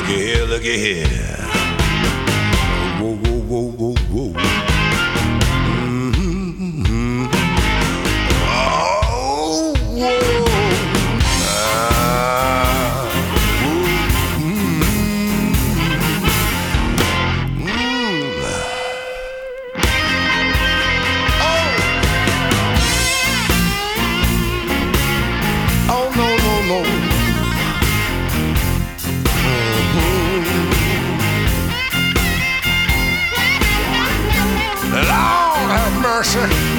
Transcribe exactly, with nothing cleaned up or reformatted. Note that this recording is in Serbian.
Looky here, looky here. Whoa, whoa, whoa, whoa, whoa. Mm-hmm. Oh, whoa. Ah, whoa. Mm-hmm. Mm. Oh. Oh, no, no, no. Lord have mercy.